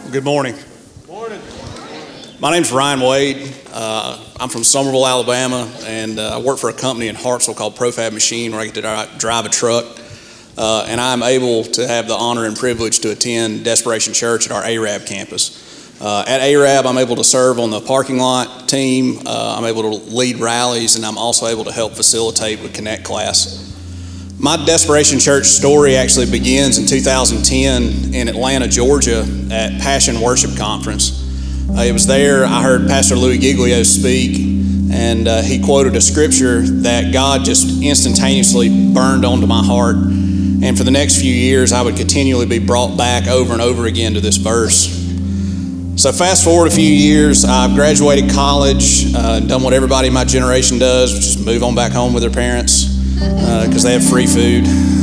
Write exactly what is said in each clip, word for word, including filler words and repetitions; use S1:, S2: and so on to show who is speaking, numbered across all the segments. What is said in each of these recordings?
S1: Good morning.
S2: Morning.
S1: My name's Ryan Wade. Uh, I'm from Summerville, Alabama, and uh, I work for a company in Hartsville called Profab Machine, where I get to dri- drive a truck. Uh, and I'm able to have the honor and privilege to attend Desperation Church at our A R A B campus. Uh, at A R A B, I'm able to serve on the parking lot team. Uh, I'm able to lead rallies, and I'm also able to help facilitate with Connect class. My Desperation Church story actually begins in two thousand ten in Atlanta, Georgia at Passion Worship Conference. Uh, it was there I heard Pastor Louis Giglio speak, and uh, he quoted a scripture that God just instantaneously burned onto my heart. And for the next few years, I would continually be brought back over and over again to this verse. So fast forward a few years, I've graduated college, uh, done what everybody in my generation does, which is move on back home with their parents. Because uh, they have free food.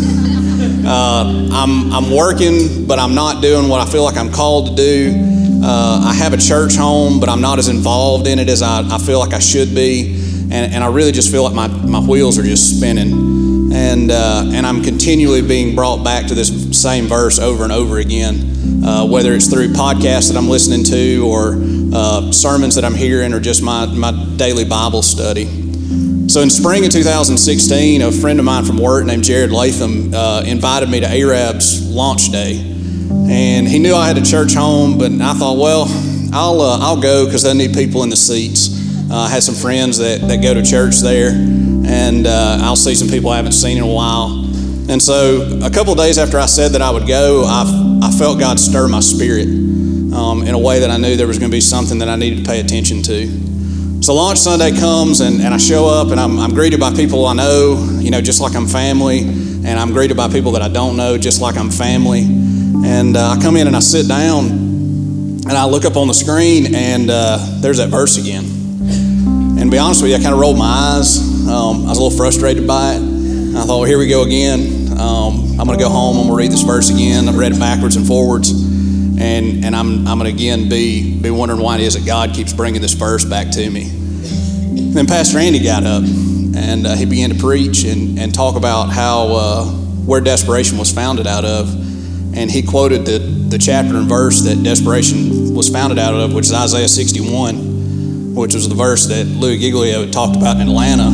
S1: Uh, I'm, I'm working, but I'm not doing what I feel like I'm called to do. Uh, I have a church home, but I'm not as involved in it as I, I feel like I should be. And, and I really just feel like my, my wheels are just spinning. And, uh, and I'm continually being brought back to this same verse over and over again, uh, whether it's through podcasts that I'm listening to or uh, sermons that I'm hearing or just my, my daily Bible study. So in spring of two thousand sixteen, a friend of mine from work named Jared Latham uh, invited me to A R A B's launch day. And he knew I had a church home, but I thought, well, I'll uh, I'll go because they need people in the seats. Uh, I had some friends that, that go to church there, and uh, I'll see some people I haven't seen in a while. And so a couple of days after I said that I would go, I, I felt God stir my spirit um, in a way that I knew there was going to be something that I needed to pay attention to. So launch Sunday comes, and, and I show up, and I'm, I'm greeted by people I know, you know, just like I'm family, and I'm greeted by people that I don't know, just like I'm family. And uh, I come in and I sit down, and I look up on the screen, and uh, there's that verse again. And to be honest with you, I kind of rolled my eyes. Um, I was a little frustrated by it. And I thought, well, here we go again. Um, I'm going to go home. I'm going to read this verse again. I've read it backwards and forwards. And and I'm I'm going to again be be wondering why it is that God keeps bringing this verse back to me. And then Pastor Andy got up, and uh, he began to preach and, and talk about how uh, where desperation was founded out of. And he quoted the, the chapter and verse that desperation was founded out of, which is Isaiah sixty-one, which was the verse that Louis Giglio had talked about in Atlanta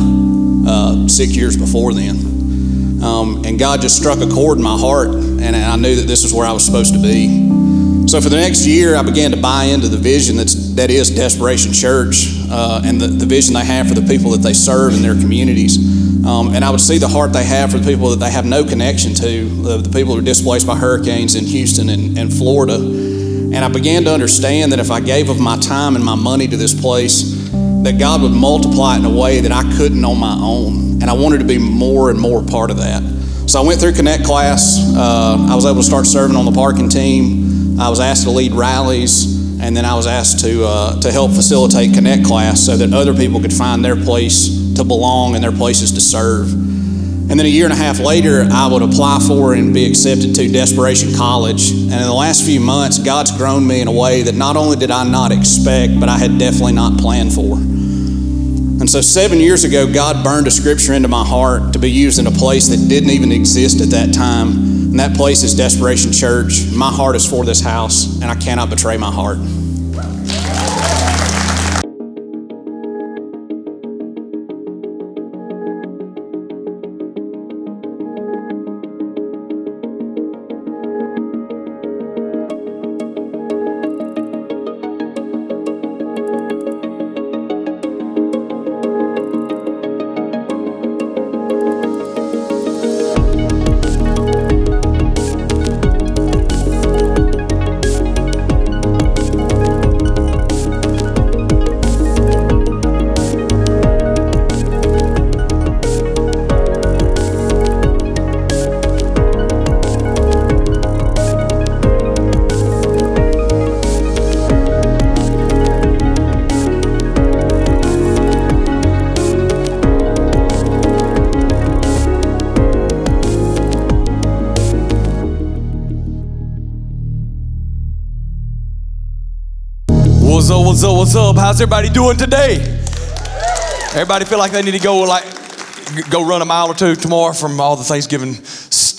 S1: uh, six years before then. Um, and God just struck a chord in my heart, and I knew that this is where I was supposed to be. So for the next year, I began to buy into the vision that's, that is Desperation Church uh, and the, the vision they have for the people that they serve in their communities. Um, and I would see the heart they have for the people that they have no connection to, the, the people who are displaced by hurricanes in Houston and, and Florida. And I began to understand that if I gave of my time and my money to this place, that God would multiply it in a way that I couldn't on my own. And I wanted to be more and more part of that. So I went through Connect class. Uh, I was able to start serving on the parking team. I was asked to lead rallies, and then I was asked to uh, to help facilitate Connect class so that other people could find their place to belong and their places to serve. And then a year and a half later, I would apply for and be accepted to Desperation College. And in the last few months, God's grown me in a way that not only did I not expect, but I had definitely not planned for. And so seven years ago, God burned a scripture into my heart to be used in a place that didn't even exist at that time. And that place is Desperation Church. My heart is for this house, and I cannot betray my heart.
S2: What's up, what's up, what's up? How's everybody doing today? Everybody feel like they need to go like go run a mile or two tomorrow from all the Thanksgiving stuff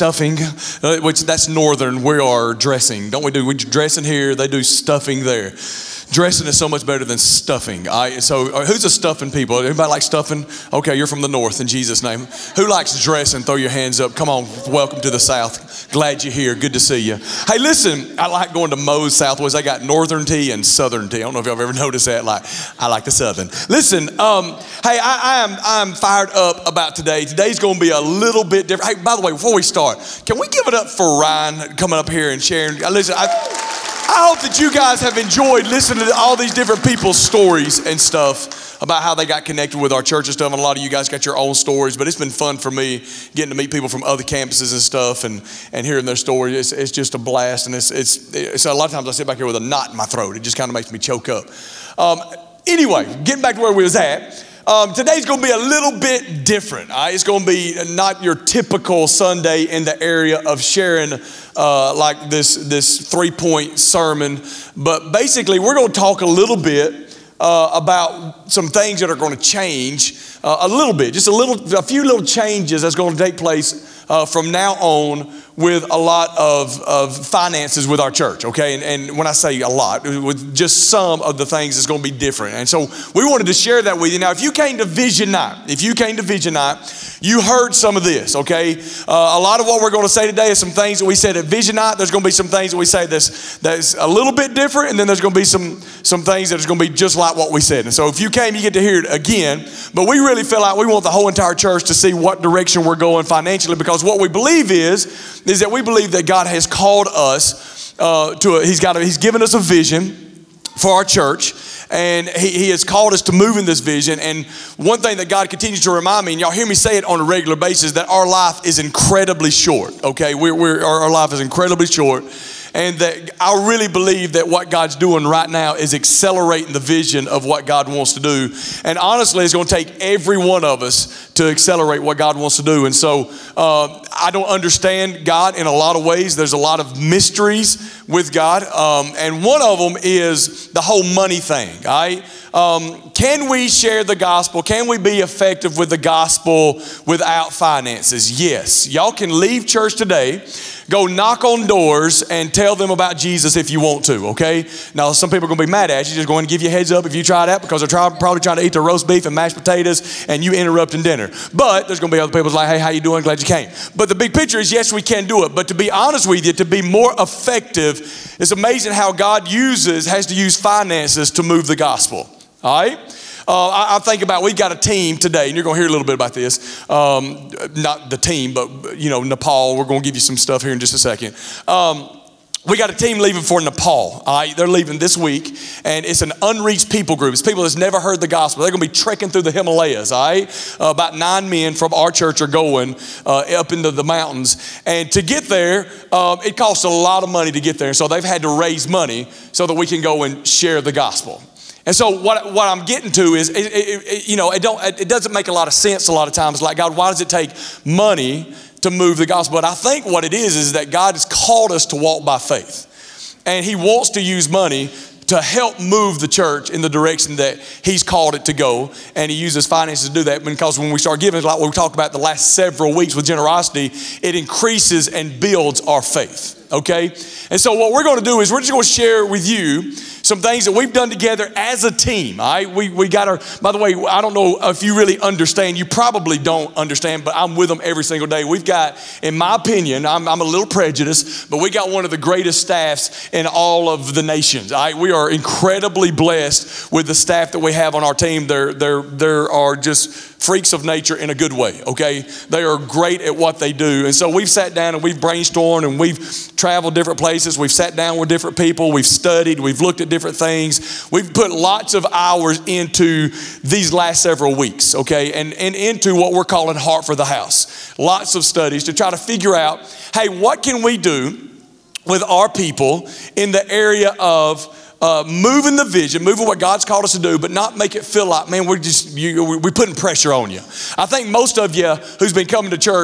S2: stuffing, uh, which that's northern. We are dressing. Don't we do, we dress in here, they do stuffing there. Dressing is so much better than stuffing. I, so uh, who's a stuffing people? Anybody like stuffing? Okay, you're from the north in Jesus' name. Who likes dressing? Throw your hands up. Come on, welcome to the South. Glad you're here. Good to see you. Hey, listen, I like going to Moe's Southwest. I got northern tea and southern tea. I don't know if y'all have ever noticed that. Like, I like the southern. Listen, um, hey, I, I am I'm fired up about today. Today's going to be a little bit different. Hey, by the way, before we start, can we give it up for Ryan coming up here and sharing? Listen, I. I hope that you guys have enjoyed listening to all these different people's stories and stuff about how they got connected with our church and stuff. And a lot of you guys got your own stories, but it's been fun for me getting to meet people from other campuses and stuff and, and hearing their stories. It's, it's just a blast. And it's, it's, it's a lot of times I sit back here with a knot in my throat. It just kind of makes me choke up. Um, anyway, getting back to where we was at. Um, today's going to be a little bit different. All right? It's going to be not your typical Sunday in the area of sharing uh, like this this three-point sermon, but basically we're going to talk a little bit uh, about some things that are going to change uh, a little bit, just a little, a few little changes that's going to take place uh, from now on with a lot of, of finances with our church, okay? And, and when I say a lot, with just some of the things that's going to be different. And so we wanted to share that with you. Now, if you came to Vision Night, if you came to Vision Night, you heard some of this, okay? Uh, a lot of what we're going to say today is some things that we said at Vision Night. There's going to be some things that we say that's, that's a little bit different, and then there's going to be some, some things that is going to be just like what we said. And so if you came, you get to hear it again. But we really feel like we want the whole entire church to see what direction we're going financially, because what we believe is, is that we believe that God has called us uh, to a, he's got a, he's given us a vision for our church, and he, he has called us to move in this vision. And one thing that God continues to remind me, and y'all hear me say it on a regular basis, that our life is incredibly short, okay? We're, we're, our, our life is incredibly short. And that I really believe that what God's doing right now is accelerating the vision of what God wants to do. And honestly, it's going to take every one of us to accelerate what God wants to do. And so uh, I don't understand God in a lot of ways. There's a lot of mysteries with God. Um, and one of them is the whole money thing, all right? Um, can we share the gospel? Can we be effective with the gospel without finances? Yes. Y'all can leave church today, go knock on doors, and tell them about Jesus if you want to, okay? Now, some people are going to be mad at you. Just go ahead and give you a heads up if you try that, because they're try, probably trying to eat their roast beef and mashed potatoes, and you interrupting dinner. But there's going to be other people like, hey, how you doing? Glad you came. But the big picture is, yes, we can do it. But to be honest with you, to be more effective, it's amazing how God uses, has to use finances to move the gospel. All right? Uh, I, I think about, we've got a team today, and you're going to hear a little bit about this. Um, not the team, but, you know, Nepal. We're going to give you some stuff here in just a second. Um, we got a team leaving for Nepal. All right? They're leaving this week, and it's an unreached people group. It's people that's never heard the gospel. They're going to be trekking through the Himalayas, all right? Uh, about nine men from our church are going uh, up into the mountains. And to get there, um, it costs a lot of money to get there. So they've had to raise money so that we can go and share the gospel. And so what, what I'm getting to is, it, it, it, you know, it, don't, it doesn't make a lot of sense a lot of times. Like, God, why does it take money to move the gospel? But I think what it is is that God has called us to walk by faith. And he wants to use money to help move the church in the direction that he's called it to go. And he uses finances to do that, because when we start giving, like what we talked about the last several weeks with generosity, it increases and builds our faith, okay? And so what we're going to do is we're just going to share with you some things that we've done together as a team, all right? We, we got our, by the way, I don't know if you really understand. You probably don't understand, but I'm with them every single day. We've got, in my opinion, I'm, I'm a little prejudiced, but we got one of the greatest staffs in all of the nations, all right? We are incredibly blessed with the staff that we have on our team. They're, they're, they're are just freaks of nature in a good way, okay? They are great at what they do. And so we've sat down and we've brainstormed and we've traveled different places. We've sat down with different people. We've studied. We've looked at different things. We've put lots of hours into these last several weeks, okay? And, and into what we're calling Heart for the House. Lots of studies to try to figure out, hey, what can we do with our people in the area of Uh, moving the vision, moving what God's called us to do, but not make it feel like, man, we're just, you, we're putting pressure on you. I think most of you who's been coming to church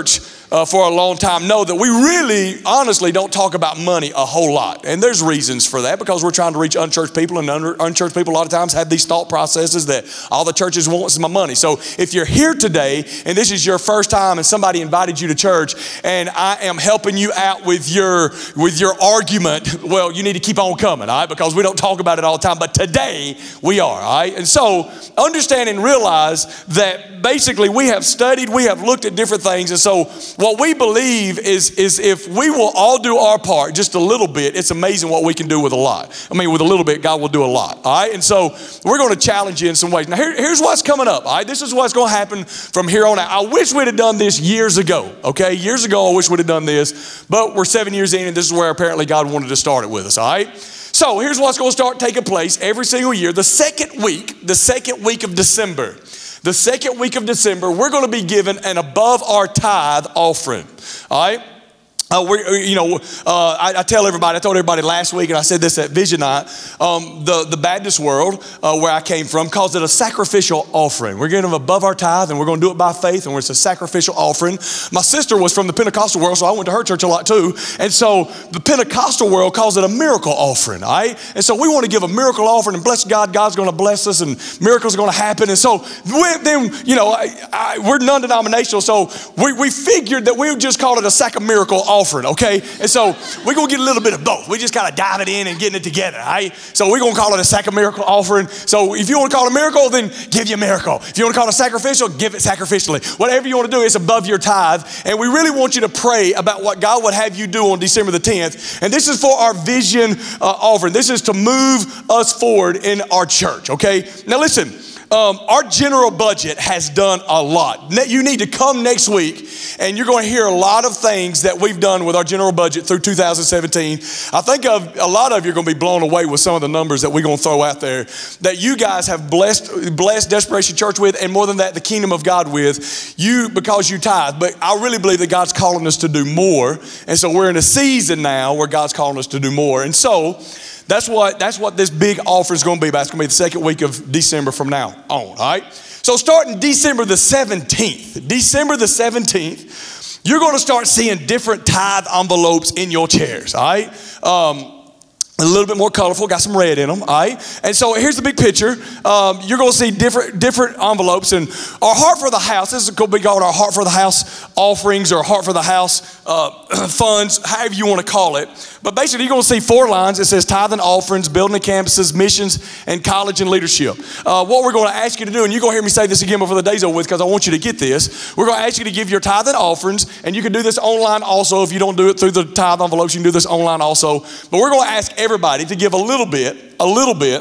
S2: uh, for a long time know that we really, honestly, don't talk about money a whole lot. And there's reasons for that, because we're trying to reach unchurched people, and un- unchurched people a lot of times have these thought processes that all the churches want is my money. So if you're here today and this is your first time and somebody invited you to church and I am helping you out with your, with your argument, well, you need to keep on coming, all right? Because we don't talk about it all the time, but today we are, all right? And so understand and realize that basically we have studied, we have looked at different things. And so what we believe is, is if we will all do our part just a little bit, it's amazing what we can do with a lot. I mean, with a little bit, God will do a lot, all right? And so we're going to challenge you in some ways. Now, here, here's what's coming up, all right? This is what's going to happen from here on out. I wish we'd have done this years ago, okay? Years ago, I wish we'd have done this, but we're seven years in, and this is where apparently God wanted to start it with us, all right? So here's what's going to start taking place every single year. The second week, the second week of December, the second week of December, we're going to be given an above our tithe offering, all right? Uh, we, you know, uh, I, I tell everybody, I told everybody last week, and I said this at Vision Night, um, the, the Baptist world, uh, where I came from, calls it a sacrificial offering. We're getting them above our tithe, and we're going to do it by faith, and it's a sacrificial offering. My sister was from the Pentecostal world, so I went to her church a lot too. And so the Pentecostal world calls it a miracle offering, all right? And so we want to give a miracle offering, and bless God, God's going to bless us, and miracles are going to happen. And so we, then, you know, I, I, we're non-denominational, so we, we figured that we would just call it a sack of miracle offering. Offering, okay? And so we're going to get a little bit of both. We just kind of dive it in and getting it together, all right? So we're going to call it a sack of miracle offering. So if you want to call it a miracle, then give you a miracle. If you want to call it sacrificial, give it sacrificially. Whatever you want to do, it's above your tithe. And we really want you to pray about what God would have you do on December the tenth. And this is for our vision uh, offering. This is to move us forward in our church, okay? Now listen. Um, our general budget has done a lot. You need to come next week, and you're going to hear a lot of things that we've done with our general budget through two thousand seventeen. I think of, a lot of you are going to be blown away with some of the numbers that we're going to throw out there that you guys have blessed, blessed Desperation Church with, and more than that, the kingdom of God with, you because you tithe. But I really believe that God's calling us to do more, and so we're in a season now where God's calling us to do more. And so That's what, that's what this big offer is going to be about. It's going to be the second week of December from now on, all right? So starting December the seventeenth, December the seventeenth, you're going to start seeing different tithe envelopes in your chairs, all right? Um, a little bit more colorful, got some red in them, all right? And so here's the big picture. Um, you're going to see different different envelopes. And our Heart for the House, this is going to be called our Heart for the House offerings or Heart for the House uh, funds, however you want to call it. But basically, you're going to see four lines. It says tithe and offerings, building the campuses, missions, and college and leadership. Uh, what we're going to ask you to do, and you're going to hear me say this again before the day's over with because I want you to get this. We're going to ask you to give your tithe and offerings, and you can do this online also. If you don't do it through the tithe envelopes, you can do this online also. But we're going to ask everybody to give a little bit, a little bit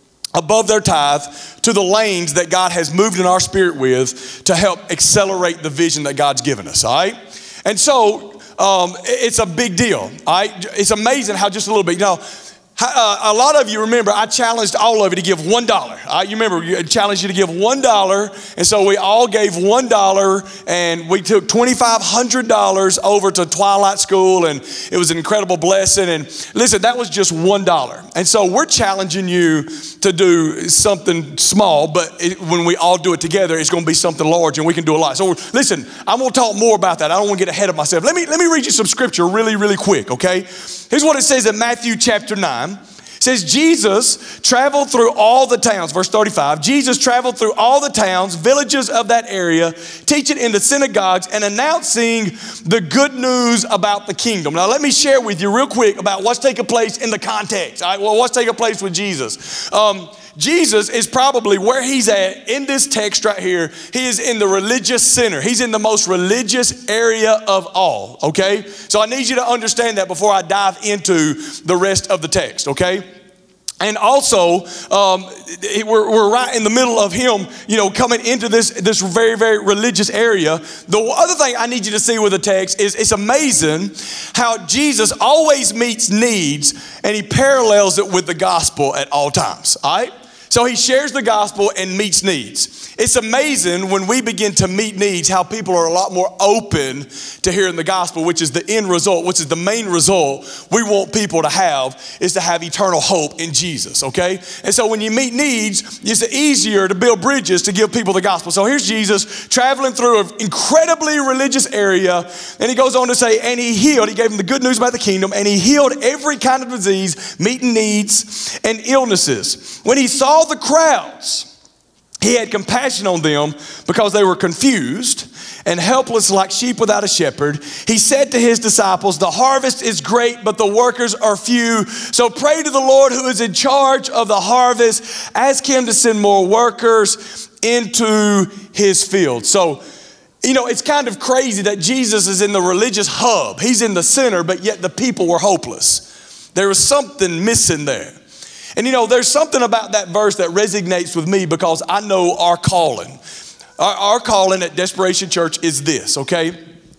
S2: above their tithe to the lanes that God has moved in our spirit with to help accelerate the vision that God's given us, all right? And so um, it's a big deal, all right? It's amazing how just a little bit, you know, Uh, a lot of you remember I challenged all of you to give one dollar. Uh, you remember I challenged you to give one dollar, and so we all gave one dollar, and we took twenty-five hundred dollars over to Twilight School, and it was an incredible blessing. And listen, that was just one dollar, and so we're challenging you to do something small, but it, when we all do it together, it's going to be something large, and we can do a lot. So listen, I'm going to talk more about that. I don't want to get ahead of myself. Let me let me read you some scripture really, really quick. Okay, here's what it says in Matthew chapter nine. It says, Jesus traveled through all the towns, verse thirty-five, Jesus traveled through all the towns, villages of that area, teaching in the synagogues and announcing the good news about the kingdom. Now, let me share with you real quick about what's taking place in the context. All right, well, what's taking place with Jesus? Um, Jesus is probably where he's at in this text right here. He is in the religious center. He's in the most religious area of all, okay? So I need you to understand that before I dive into the rest of the text, okay? And also, um, we're, we're right in the middle of him, you know, coming into this, this very, very religious area. The other thing I need you to see with the text is it's amazing how Jesus always meets needs and he parallels it with the gospel at all times, all right? So he shares the gospel and meets needs. It's amazing when we begin to meet needs how people are a lot more open to hearing the gospel, which is the end result, which is the main result we want people to have, is to have eternal hope in Jesus, okay? And so when you meet needs, it's easier to build bridges to give people the gospel. So here's Jesus traveling through an incredibly religious area, and he goes on to say, and he healed, he gave them the good news about the kingdom, and he healed every kind of disease, meeting needs, and illnesses. When he saw the crowds, he had compassion on them because they were confused and helpless like sheep without a shepherd. He said to his disciples, the harvest is great, but the workers are few. So pray to the Lord who is in charge of the harvest. Ask him to send more workers into his field. So, you know, it's kind of crazy that Jesus is in the religious hub. He's in the center, but yet the people were hopeless. There was something missing there. And you know, there's something about that verse that resonates with me because I know our calling. Our, our calling at Desperation Church is this, okay?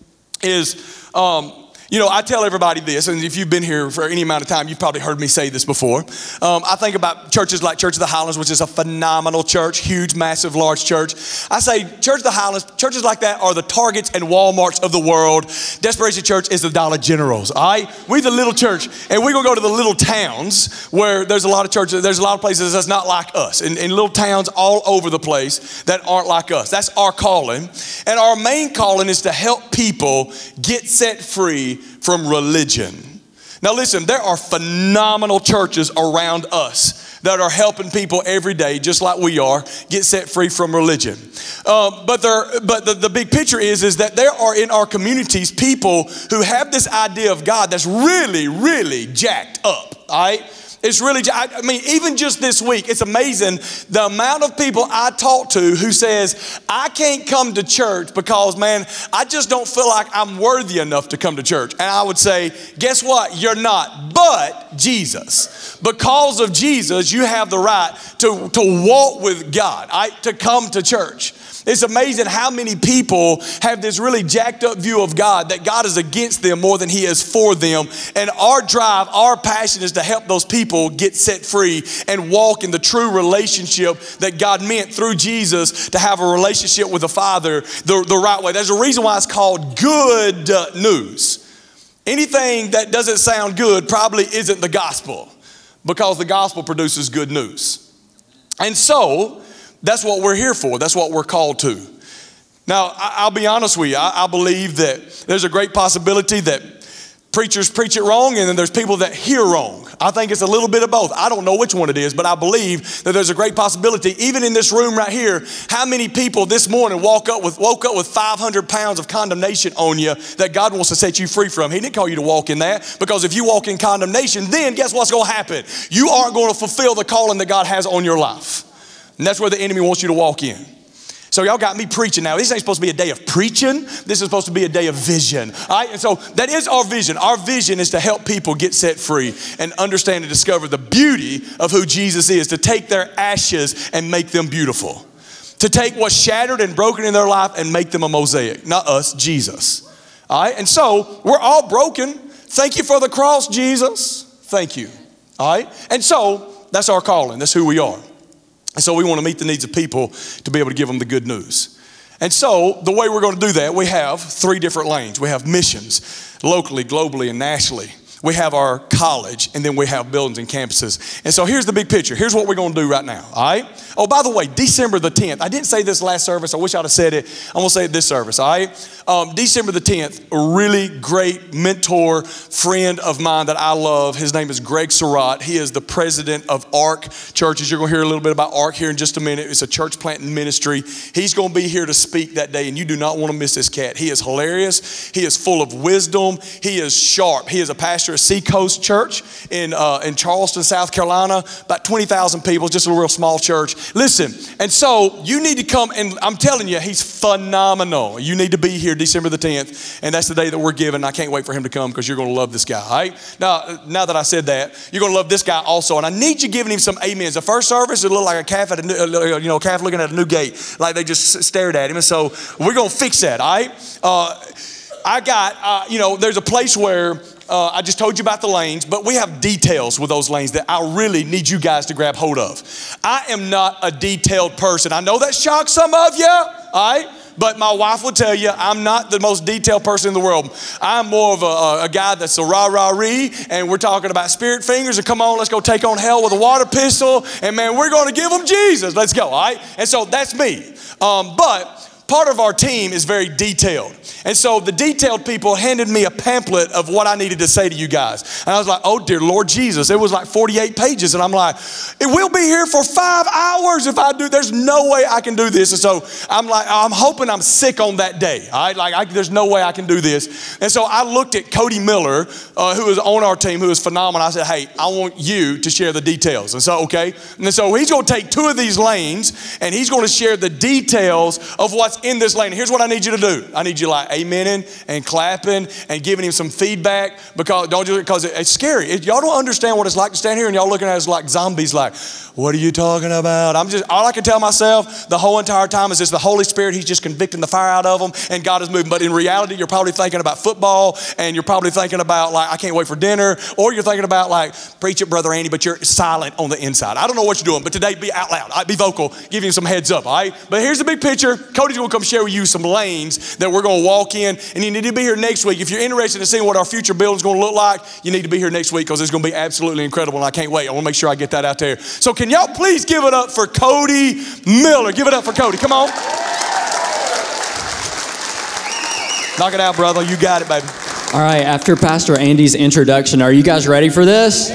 S2: Is, um, you know, I tell everybody this, and if you've been here for any amount of time, you've probably heard me say this before. Um, I think about churches like Church of the Highlands, which is a phenomenal church, huge, massive, large church. I say Church of the Highlands, churches like that are the Targets and Walmarts of the world. Desperation Church is the Dollar Generals, all right? We're the little church, and we're going to go to the little towns where there's a lot of churches, there's a lot of places that's not like us, in, in little towns all over the place that aren't like us. That's our calling. And our main calling is to help people get set free from religion. Now listen, there are phenomenal churches around us that are helping people every day, just like we are, get set free from religion. Um, but there, but the, the big picture is, is that there are in our communities people who have this idea of God that's really, really jacked up, all right? It's really, I mean, even just this week, it's amazing the amount of people I talk to who says, I can't come to church because, man, I just don't feel like I'm worthy enough to come to church. And I would say, guess what? You're not, but Jesus. Because of Jesus, you have the right to, to walk with God, I, to come to church. It's amazing how many people have this really jacked up view of God, that God is against them more than he is for them. And our drive, our passion is to help those people get set free and walk in the true relationship that God meant through Jesus to have a relationship with the Father the, the right way. There's a reason why it's called good news. Anything that doesn't sound good probably isn't the gospel, because the gospel produces good news. And so, that's what we're here for. That's what we're called to. Now, I'll be honest with you. I believe that there's a great possibility that preachers preach it wrong, and then there's people that hear wrong. I think it's a little bit of both. I don't know which one it is, but I believe that there's a great possibility, even in this room right here, how many people this morning woke up with woke up with five hundred pounds of condemnation on you that God wants to set you free from. He didn't call you to walk in that, because if you walk in condemnation, then guess what's going to happen? You aren't going to fulfill the calling that God has on your life. And that's where the enemy wants you to walk in. So y'all got me preaching now. This ain't supposed to be a day of preaching. This is supposed to be a day of vision. All right? And so that is our vision. Our vision is to help people get set free and understand and discover the beauty of who Jesus is, to take their ashes and make them beautiful, to take what's shattered and broken in their life and make them a mosaic. Not us, Jesus. All right? And so we're all broken. Thank you for the cross, Jesus. Thank you. All right? And so that's our calling. That's who we are. And so we want to meet the needs of people to be able to give them the good news. And so the way we're going to do that, we have three different lanes. We have missions, locally, globally, and nationally. We have our college, and then we have buildings and campuses. And so here's the big picture. Here's what we're going to do right now, all right? Oh, by the way, December the tenth. I didn't say this last service. I wish I'd have said it. I'm going to say it this service, all right? Um, December the tenth, a really great mentor, friend of mine that I love. His name is Greg Surratt. He is the president of ARC Churches. You're going to hear a little bit about ARC here in just a minute. It's a church planting ministry. He's going to be here to speak that day, and you do not want to miss this cat. He is hilarious. He is full of wisdom. He is sharp. He is a pastor at Seacoast Church in uh, in Charleston, South Carolina, about twenty thousand people, just a real small church. Listen, and so you need to come, and I'm telling you, he's phenomenal. You need to be here December the tenth, and that's the day that we're giving. I can't wait for him to come, because you're going to love this guy, all right? Now, now that I said that, you're going to love this guy also, and I need you giving him some amens. The first service, it looked like a calf at a new, you know, a calf looking at a new gate, like they just stared at him, and so we're going to fix that, all right? Uh, I got, uh, you know, there's a place where uh, I just told you about the lanes, but we have details with those lanes that I really need you guys to grab hold of. I am not a detailed person. I know that shocks some of you, all right? But my wife will tell you I'm not the most detailed person in the world. I'm more of a, a guy that's a rah-rah-ree, and we're talking about spirit fingers, and come on, let's go take on hell with a water pistol, and man, we're going to give them Jesus. Let's go, all right? And so that's me. Um, but part of our team is very detailed. And so the detailed people handed me a pamphlet of what I needed to say to you guys. And I was like, oh dear Lord Jesus. It was like forty-eight pages. And I'm like, it will be here for five hours if I do. There's no way I can do this. And so I'm like, I'm hoping I'm sick on that day. All right? Like, I, there's no way I can do this. And so I looked at Cody Miller, uh, who is on our team, who is phenomenal. I said, hey, I want you to share the details. And so, okay. And so he's going to take two of these lanes, and he's going to share the details of what's in this lane. Here's what I need you to do. I need you like amening and clapping and giving him some feedback, because don't just because it, it's scary. It, y'all don't understand what it's like to stand here and y'all looking at us like zombies. Like, what are you talking about? I'm just all I can tell myself the whole entire time is it's the Holy Spirit. He's just convicting the fire out of them, and God is moving. But in reality, you're probably thinking about football, and you're probably thinking about like I can't wait for dinner, or you're thinking about like preach it, Brother Andy, but you're silent on the inside. I don't know what you're doing, but today be out loud. Be vocal. Give him some heads up. All right. But here's the big picture. Cody's going to come share with you some lanes that we're going to walk in, and you need to be here next week. If you're interested in seeing what our future building is going to look like, you need to be here next week, because it's going to be absolutely incredible, and I can't wait. I want to make sure I get that out there. So can y'all please give it up for Cody Miller? Give it up for Cody. Come on. Knock it out, brother. You got it, baby.
S3: All right, after Pastor Andy's introduction, are you guys ready for this? All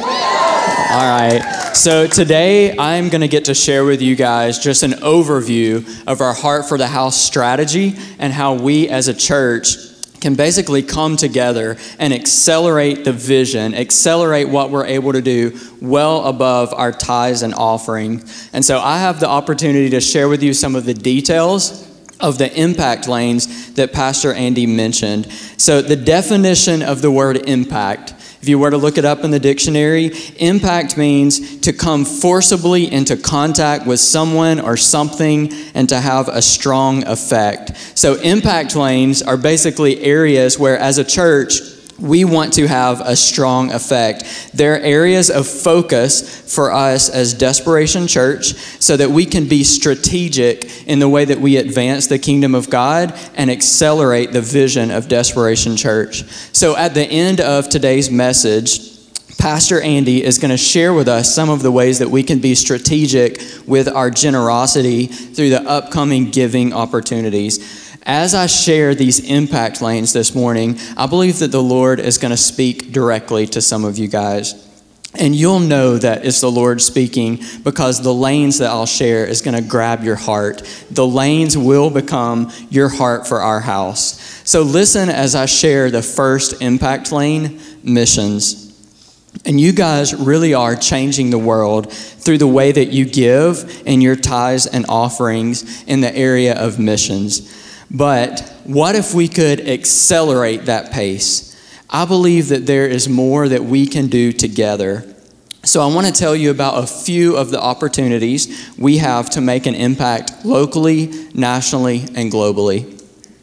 S3: right. So today I'm going to get to share with you guys just an overview of our Heart for the House strategy and how we as a church can basically come together and accelerate the vision, accelerate what we're able to do well above our tithes and offering. And so I have the opportunity to share with you some of the details of the impact lanes that Pastor Andy mentioned. So the definition of the word impact, if you were to look it up in the dictionary, impact means to come forcibly into contact with someone or something and to have a strong effect. So impact lanes are basically areas where, as a church, we want to have a strong effect. They're areas of focus for us as Desperation Church so that we can be strategic in the way that we advance the kingdom of God and accelerate the vision of Desperation Church. So at the end of today's message, Pastor Andy is going to share with us some of the ways that we can be strategic with our generosity through the upcoming giving opportunities. As I share these impact lanes this morning, I believe that the Lord is going to speak directly to some of you guys. And you'll know that it's the Lord speaking because the lanes that I'll share is going to grab your heart. The lanes will become your heart for our house. So listen as I share the first impact lane, missions. And you guys really are changing the world through the way that you give in your tithes and offerings in the area of missions. But what if we could accelerate that pace? I believe that there is more that we can do together. So I want to tell you about a few of the opportunities we have to make an impact locally, nationally, and globally.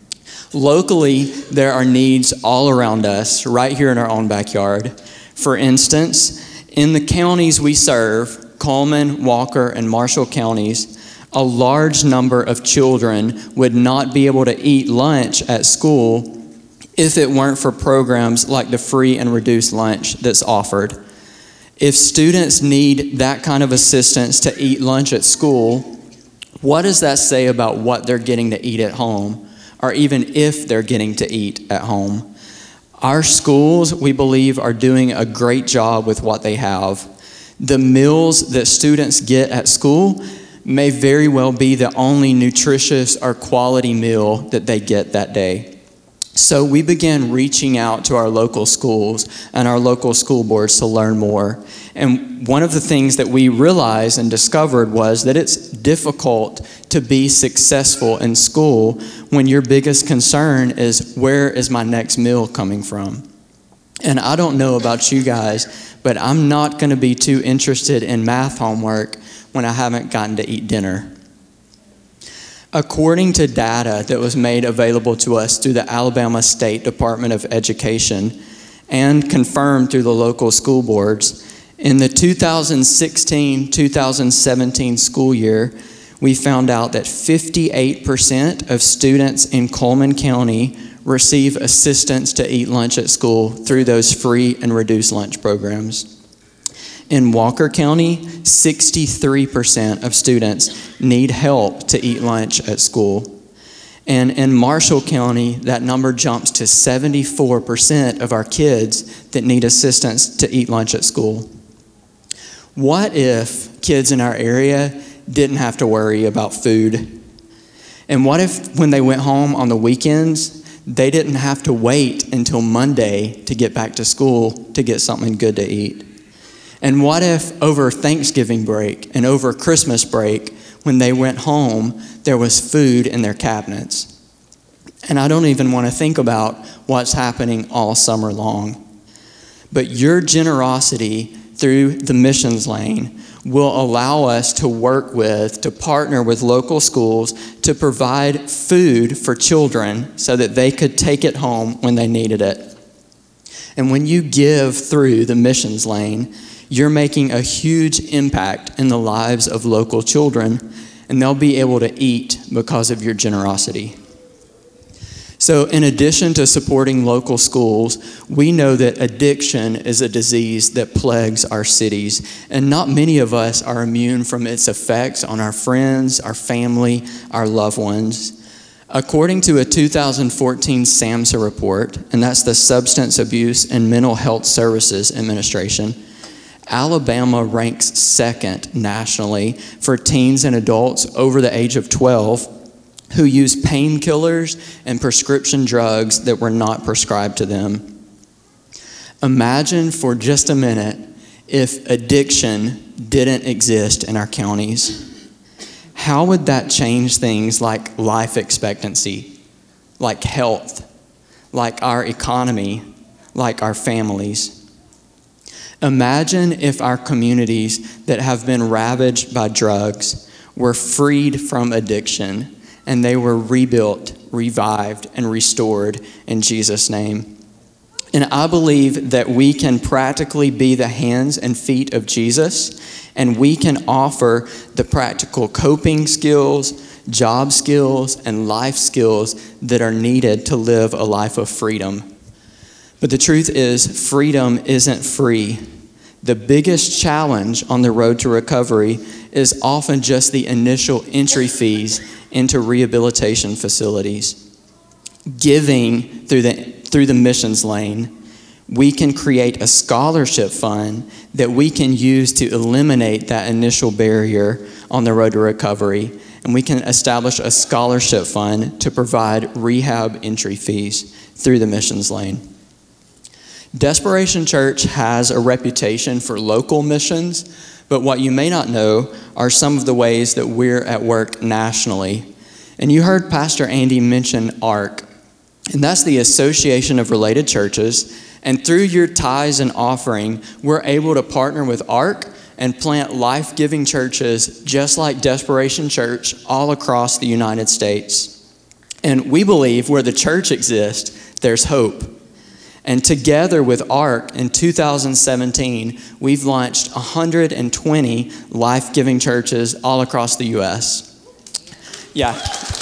S3: Locally, there are needs all around us, right here in our own backyard. For instance, in the counties we serve, Coleman, Walker, and Marshall counties, a large number of children would not be able to eat lunch at school if it weren't for programs like the free and reduced lunch that's offered. If students need that kind of assistance to eat lunch at school, what does that say about what they're getting to eat at home, or even if they're getting to eat at home? Our schools, we believe, are doing a great job with what they have. The meals that students get at school may very well be the only nutritious or quality meal that they get that day. So we began reaching out to our local schools and our local school boards to learn more. And one of the things that we realized and discovered was that it's difficult to be successful in school when your biggest concern is, where is my next meal coming from? And I don't know about you guys, but I'm not going to be too interested in math homework when I haven't gotten to eat dinner. According to data that was made available to us through the Alabama State Department of Education, and confirmed through the local school boards. In the two thousand sixteen two thousand seventeen school year, we found out that fifty-eight percent of students in Coleman County receive assistance to eat lunch at school through those free and reduced lunch programs. In Walker County, sixty-three percent of students need help to eat lunch at school. And in Marshall County, that number jumps to seventy-four percent of our kids that need assistance to eat lunch at school. What if kids in our area didn't have to worry about food? And what if when they went home on the weekends, they didn't have to wait until Monday to get back to school to get something good to eat? And what if over Thanksgiving break and over Christmas break, when they went home, there was food in their cabinets? And I don't even want to think about what's happening all summer long. But your generosity through the missions lane will allow us to work with, to partner with local schools to provide food for children so that they could take it home when they needed it. And when you give through the missions lane, you're making a huge impact in the lives of local children, and they'll be able to eat because of your generosity. So in addition to supporting local schools, we know that addiction is a disease that plagues our cities, and not many of us are immune from its effects on our friends, our family, our loved ones. According to a two thousand fourteen SAMHSA report, and that's the Substance Abuse and Mental Health Services Administration, Alabama ranks second nationally for teens and adults over the age of twelve who use painkillers and prescription drugs that were not prescribed to them. Imagine for just a minute if addiction didn't exist in our counties. How would that change things like life expectancy, like health, like our economy, like our families? Imagine if our communities that have been ravaged by drugs were freed from addiction and they were rebuilt, revived, and restored in Jesus' name. And I believe that we can practically be the hands and feet of Jesus, and we can offer the practical coping skills, job skills, and life skills that are needed to live a life of freedom. But the truth is, freedom isn't free. The biggest challenge on the road to recovery is often just the initial entry fees into rehabilitation facilities. Giving through the, through the missions lane, we can create a scholarship fund that we can use to eliminate that initial barrier on the road to recovery. And we can establish a scholarship fund to provide rehab entry fees through the missions lane. Desperation Church has a reputation for local missions, but what you may not know are some of the ways that we're at work nationally. And you heard Pastor Andy mention ARC, and that's the Association of Related Churches. And through your tithes and offering, we're able to partner with ARC and plant life-giving churches just like Desperation Church all across the United States. And we believe where the church exists, there's hope. And together with ARC in two thousand seventeen, we've launched one hundred twenty life-giving churches all across the U S Yeah.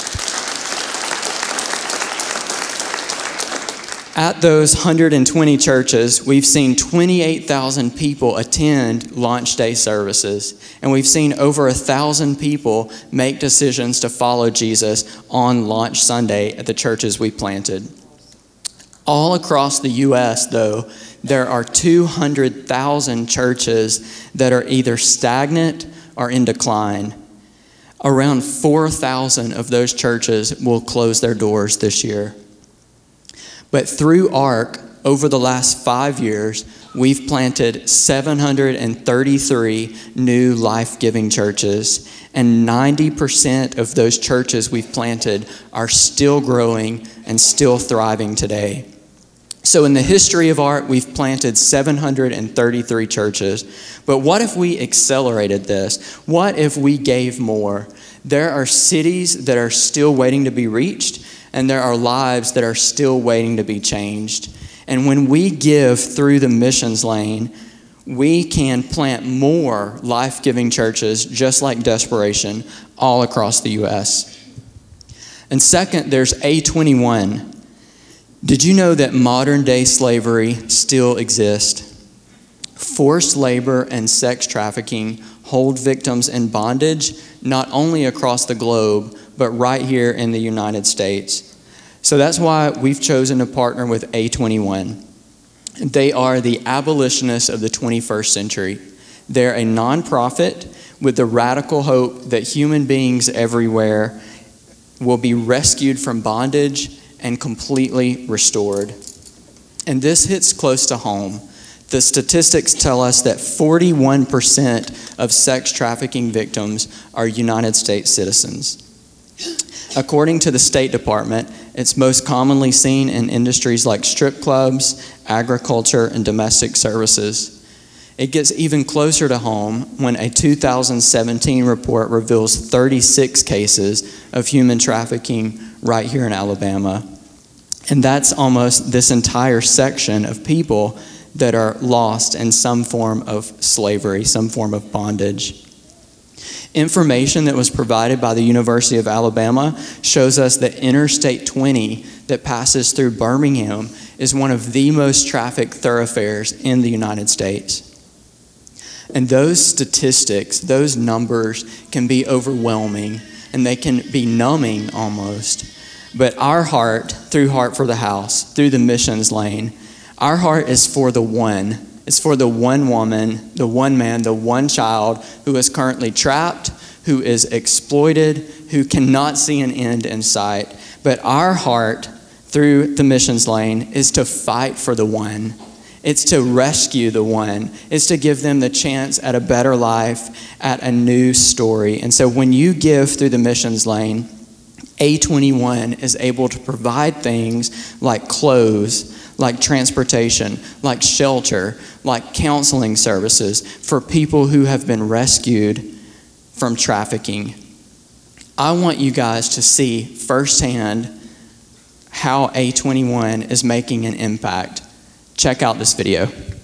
S3: At those one hundred twenty churches, we've seen twenty-eight thousand people attend launch day services, and we've seen over one thousand people make decisions to follow Jesus on launch Sunday at the churches we planted. All across the U S, though, there are two hundred thousand churches that are either stagnant or in decline. Around four thousand of those churches will close their doors this year. But through ARC, over the last five years, we've planted seven hundred thirty-three new life-giving churches, and ninety percent of those churches we've planted are still growing and still thriving today. So in the history of ARC, we've planted seven hundred thirty-three churches. But what if we accelerated this? What if we gave more? There are cities that are still waiting to be reached, and there are lives that are still waiting to be changed. And when we give through the missions lane, we can plant more life-giving churches just like Desperation all across the U S. And second, there's A twenty-one. Did you know that modern-day slavery still exists? Forced labor and sex trafficking hold victims in bondage not only across the globe, but right here in the United States. So that's why we've chosen to partner with A twenty-one. They are the abolitionists of the twenty-first century. They're a nonprofit with the radical hope that human beings everywhere will be rescued from bondage and completely restored. And this hits close to home. The statistics tell us that forty-one percent of sex trafficking victims are United States citizens. According to the State Department, it's most commonly seen in industries like strip clubs, agriculture, and domestic services. It gets even closer to home when a two thousand seventeen report reveals thirty-six cases of human trafficking right here in Alabama. And that's almost this entire section of people that are lost in some form of slavery, some form of bondage. Information that was provided by the University of Alabama shows us that Interstate twenty that passes through Birmingham is one of the most trafficked thoroughfares in the United States. And those statistics, those numbers can be overwhelming and they can be numbing almost. But our heart, through Heart for the House, through the missions lane, our heart is for the one. It's for the one woman, the one man, the one child who is currently trapped, who is exploited, who cannot see an end in sight. But our heart, through the missions lane, is to fight for the one. It's to rescue the one. It's to give them the chance at a better life, at a new story. And so when you give through the missions lane, A twenty-one is able to provide things like clothes, like transportation, like shelter, like counseling services for people who have been rescued from trafficking. I want you guys to see firsthand how A twenty-one is making an impact. Check out this video.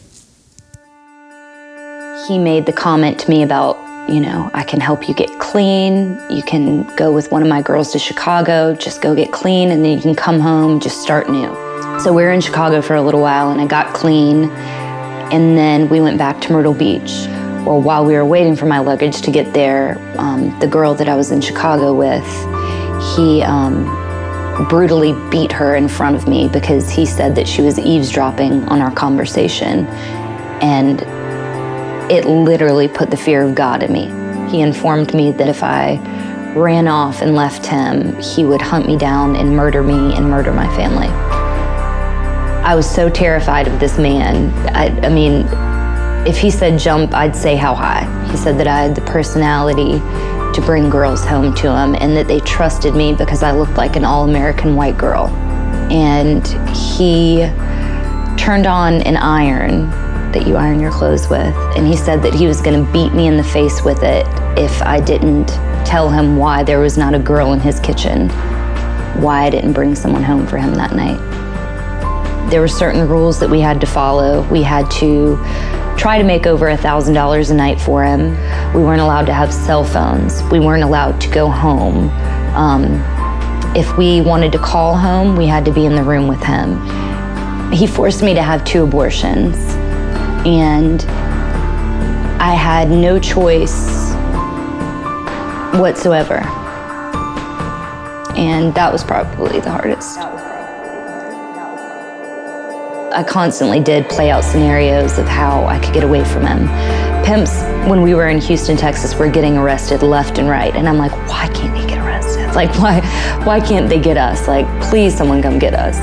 S4: He made the comment to me about, you know, I can help you get clean. You can go with one of my girls to Chicago, just go get clean, and then you can come home, just start new. So we were in Chicago for a little while, and I got clean, and then we went back to Myrtle Beach. Well, while we were waiting for my luggage to get there, um, the girl that I was in Chicago with, he um, brutally beat her in front of me because he said that she was eavesdropping on our conversation. And it literally put the fear of God in me. He informed me that if I ran off and left him, he would hunt me down and murder me and murder my family. I was so terrified of this man. I, I mean, if he said jump, I'd say how high. He said that I had the personality to bring girls home to him and that they trusted me because I looked like an all-American white girl. And he turned on an iron that you iron your clothes with, and he said that he was gonna beat me in the face with it if I didn't tell him why there was not a girl in his kitchen, why I didn't bring someone home for him that night. There were certain rules that we had to follow. We had to try to make over a thousand dollars a night for him. We weren't allowed to have cell phones. We weren't allowed to go home. Um, if we wanted to call home, we had to be in the room with him. He forced me to have two abortions, and I had no choice whatsoever. And that was probably the hardest. I constantly did play out scenarios of how I could get away from him. Pimps, when we were in Houston, Texas, were getting arrested left and right. And I'm like, why can't they get arrested? Like, why, why can't they get us? Like, please, someone come get us.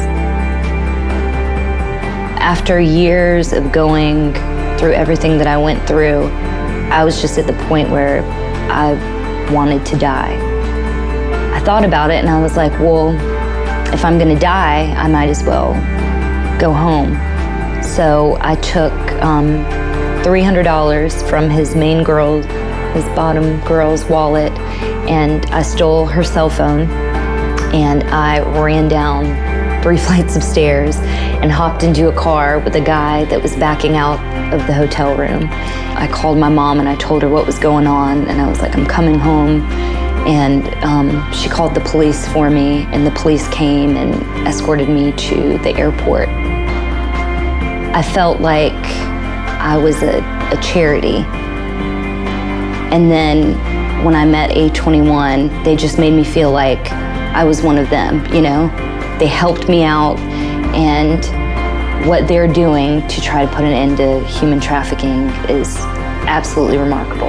S4: After years of going through everything that I went through, I was just at the point where I wanted to die. I thought about it and I was like, well, if I'm gonna die, I might as well go home. So I took um, three hundred dollars from his main girl, his bottom girl's wallet, and I stole her cell phone, and I ran down three flights of stairs and hopped into a car with a guy that was backing out of the hotel room. I called my mom and I told her what was going on, and I was like, I'm coming home. And um, she called the police for me, and the police came and escorted me to the airport. I felt like I was a, a charity. And then when I met A twenty-one, they just made me feel like I was one of them, you know? They helped me out, and what they're doing to try to put an end to human trafficking is absolutely remarkable.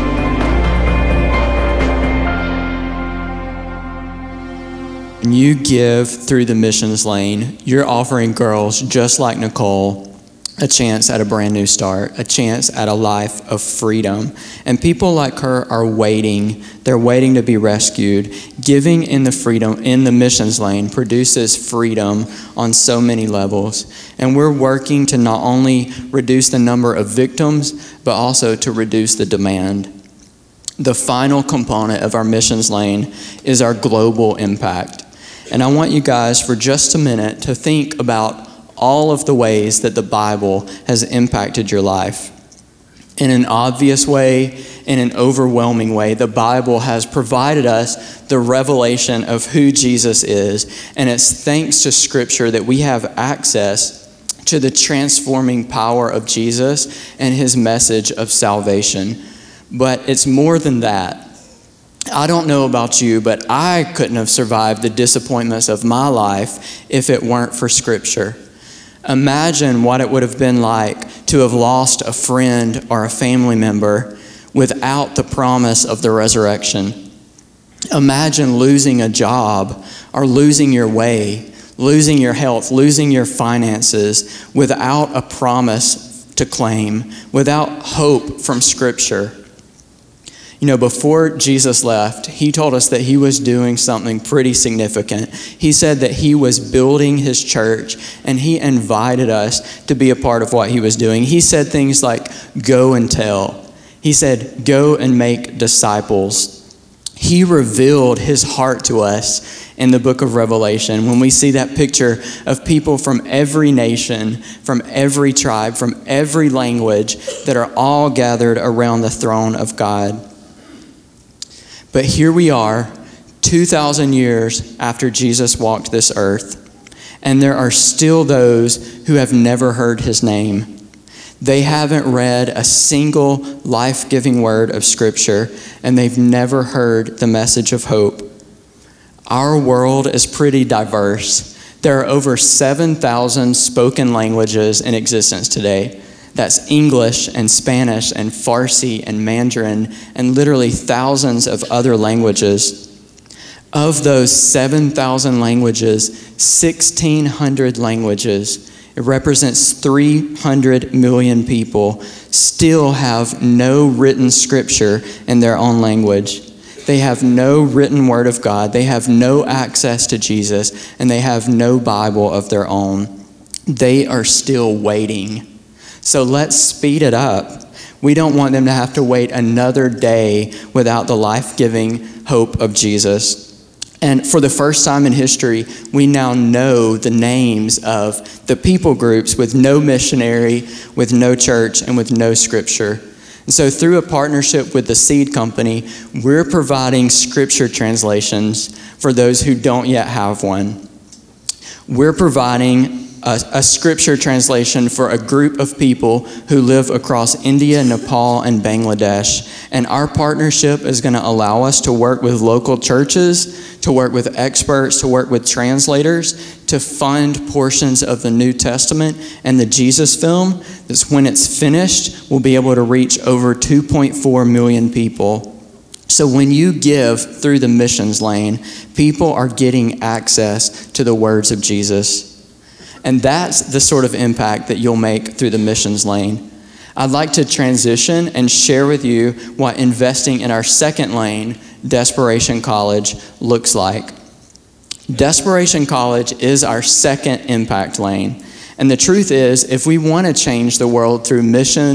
S3: When you give through the missions lane, you're offering girls just like Nicole a chance at a brand new start, a chance at a life of freedom. And people like her are waiting. They're waiting to be rescued. Giving in the freedom, in the missions lane produces freedom on so many levels. And we're working to not only reduce the number of victims, but also to reduce the demand. The final component of our missions lane is our global impact. And I want you guys for just a minute to think about all of the ways that the Bible has impacted your life. In an obvious way, in an overwhelming way, the Bible has provided us the revelation of who Jesus is. And it's thanks to Scripture that we have access to the transforming power of Jesus and his message of salvation. But it's more than that. I don't know about you, but I couldn't have survived the disappointments of my life if it weren't for Scripture. Imagine what it would have been like to have lost a friend or a family member without the promise of the resurrection. Imagine losing a job or losing your way, losing your health, losing your finances without a promise to claim, without hope from Scripture. You know, before Jesus left, he told us that he was doing something pretty significant. He said that he was building his church, and he invited us to be a part of what he was doing. He said things like, go and tell. He said, go and make disciples. He revealed his heart to us in the book of Revelation when we see that picture of people from every nation, from every tribe, from every language that are all gathered around the throne of God. But here we are, two thousand years after Jesus walked this earth, and there are still those who have never heard his name. They haven't read a single life-giving word of Scripture, and they've never heard the message of hope. Our world is pretty diverse. There are over seven thousand spoken languages in existence today. That's English and Spanish and Farsi and Mandarin and literally thousands of other languages. Of those seven thousand languages, sixteen hundred languages, it represents three hundred million people, still have no written Scripture in their own language. They have no written Word of God. They have no access to Jesus, and they have no Bible of their own. They are still waiting. So let's speed it up. We don't want them to have to wait another day without the life-giving hope of Jesus. And for the first time in history, we now know the names of the people groups with no missionary, with no church, and with no Scripture. And so through a partnership with the Seed Company, we're providing Scripture translations for those who don't yet have one. We're providing A, a scripture translation for a group of people who live across India, Nepal, and Bangladesh. And our partnership is going to allow us to work with local churches, to work with experts, to work with translators, to fund portions of the New Testament and the Jesus film. That's when it's finished, we'll be able to reach over two point four million people. So when you give through the missions lane, people are getting access to the words of Jesus. And that's the sort of impact that you'll make through the missions lane. I'd like to transition and share with you what investing in our second lane, Desperation College, looks like. Desperation College is our second impact lane. And the truth is, if we want to change the world through missions,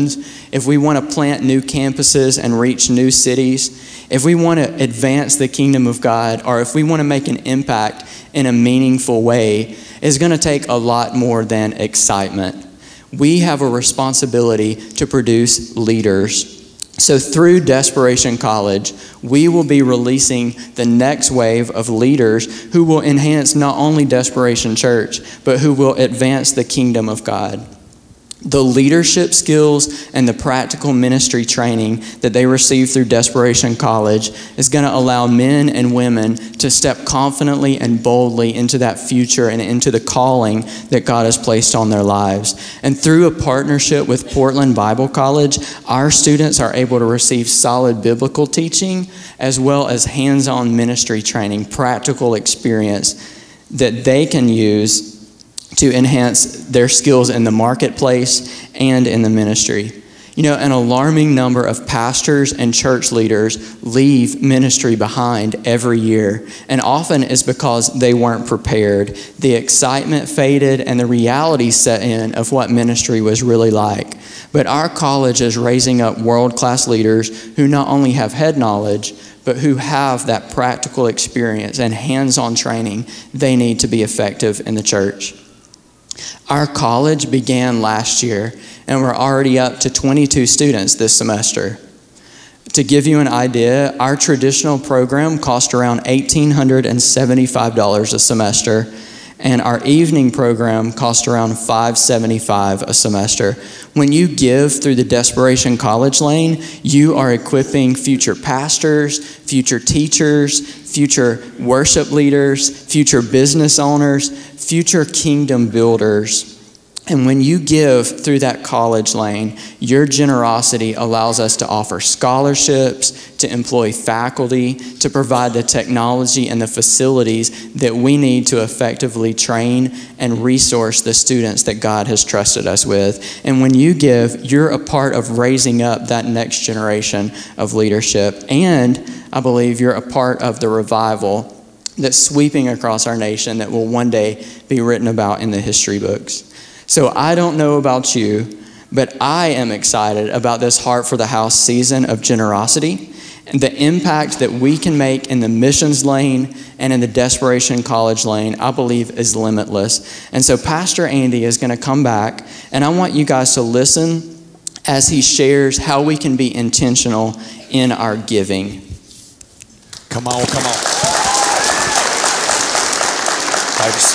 S3: if we want to plant new campuses and reach new cities, if we want to advance the kingdom of God, or if we want to make an impact in a meaningful way, it's going to take a lot more than excitement. We have a responsibility to produce leaders. So through Desperation College, we will be releasing the next wave of leaders who will enhance not only Desperation Church, but who will advance the kingdom of God. The leadership skills and the practical ministry training that they receive through Desperation College is going to allow men and women to step confidently and boldly into that future and into the calling that God has placed on their lives. And through a partnership with Portland Bible College, our students are able to receive solid biblical teaching as well as hands-on ministry training, practical experience that they can use to enhance their skills in the marketplace and in the ministry. You know, an alarming number of pastors and church leaders leave ministry behind every year, and often it's because they weren't prepared. The excitement faded and the reality set in of what ministry was really like. But our college is raising up world-class leaders who not only have head knowledge, but who have that practical experience and hands-on training they need to be effective in the church. Our college began last year, and we're already up to twenty-two students this semester. To give you an idea, our traditional program cost around one thousand eight hundred seventy-five dollars a semester, and our evening program cost around five hundred seventy-five dollars a semester. When you give through the Desperation College lane, you are equipping future pastors, future teachers, future worship leaders, future business owners, future kingdom builders. And when you give through that college lane, your generosity allows us to offer scholarships, to employ faculty, to provide the technology and the facilities that we need to effectively train and resource the students that God has trusted us with. And when you give, you're a part of raising up that next generation of leadership. And I believe you're a part of the revival that's sweeping across our nation that will one day be written about in the history books. So I don't know about you, but I am excited about this Heart for the House season of generosity and the impact that we can make in the missions lane and in the Desperation College lane, I believe is limitless. And so Pastor Andy is going to come back, and I want you guys to listen as he shares how we can be intentional in our giving.
S2: Come on, come on. Thanks.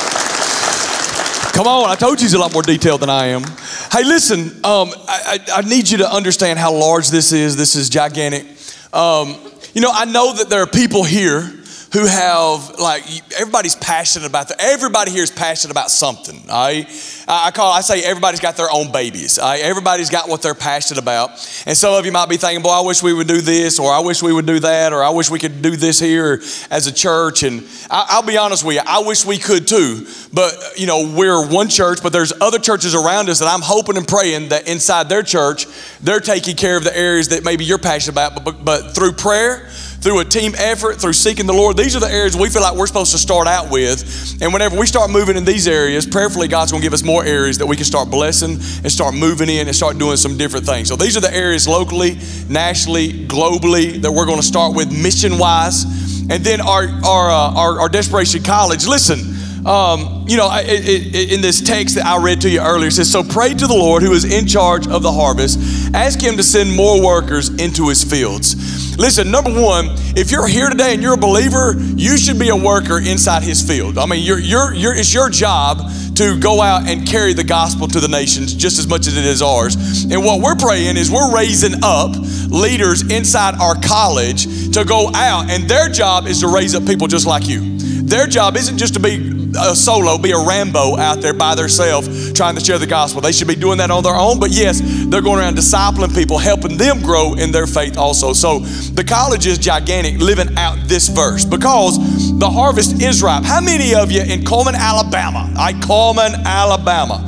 S2: Come on, I told you he's a lot more detailed than I am. Hey, listen, um, I, I, I need you to understand how large this is. This is gigantic. Um, you know, I know that there are people here who have, like, everybody's passionate about that. Everybody here is passionate about something. I, I call, I say everybody's got their own babies. I, everybody's got what they're passionate about. And some of you might be thinking, boy, I wish we would do this, or I wish we would do that, or I wish we could do this here as a church. And I, I'll be honest with you, I wish we could too. But, you know, we're one church, but there's other churches around us that I'm hoping and praying that inside their church, they're taking care of the areas that maybe you're passionate about. But, but, but through prayer, through a team effort, through seeking the Lord, these are the areas we feel like we're supposed to start out with. And whenever we start moving in these areas, prayerfully God's going to give us more areas that we can start blessing and start moving in and start doing some different things. So these are the areas locally, nationally, globally that we're going to start with mission-wise. And then our our uh, our, our Desperation College. Listen, um, you know, it, it, in this text that I read to you earlier, it says, so pray to the Lord who is in charge of the harvest. Ask him to send more workers into his fields. Listen, number one, if you're here today and you're a believer, you should be a worker inside his field. I mean, you're, you're, you're, it's your job to go out and carry the gospel to the nations just as much as it is ours. And what we're praying is we're raising up leaders inside our college to go out, and their job is to raise up people just like you. Their job isn't just to be a solo, be a Rambo out there by themselves trying to share the gospel. They should be doing that on their own, but yes, they're going around discipling people, helping them grow in their faith also. So the college is gigantic, living out this verse because the harvest is ripe. How many of you in Coleman, Alabama, I Coleman, Alabama,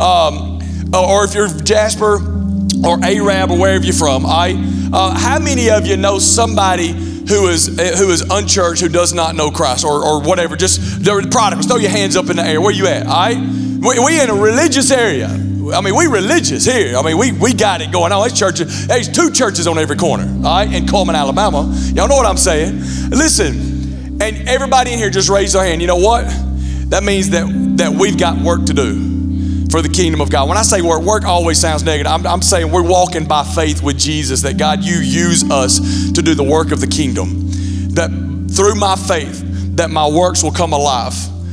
S2: um, or if you're Jasper or Arab or wherever you're from, I, uh, how many of you know somebody who is who is unchurched, who does not know Christ, or or whatever? Just the prodigals. Throw your hands up in the air. Where you at? All right, we, we in a religious area. I mean, we religious here. I mean, we, we got it going on. There's churches, there's two churches on every corner, all right, in Coleman, Alabama. Y'all know what I'm saying. Listen, and everybody in here just raise their hand. You know what? That means that, that we've got work to do for the kingdom of God. When I say work, work always sounds negative. I'm, I'm saying we're walking by faith with Jesus, that God, you use us to do the work of the kingdom. That through my faith, that my works will come alive.